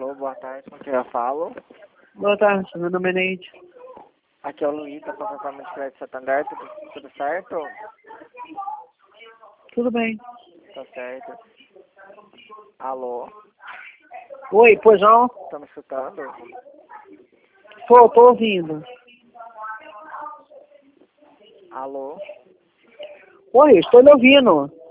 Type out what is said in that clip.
Alô, boa tarde, com quem eu falo? Boa tarde, meu nome é Neide. Aqui é o Luiz, da plataforma de crédito Santander, tudo certo? Tudo bem. Tá certo. Alô, Oi, pois não? tá me escutando? Tô ouvindo. Alô, Oi, estou lhe ouvindo.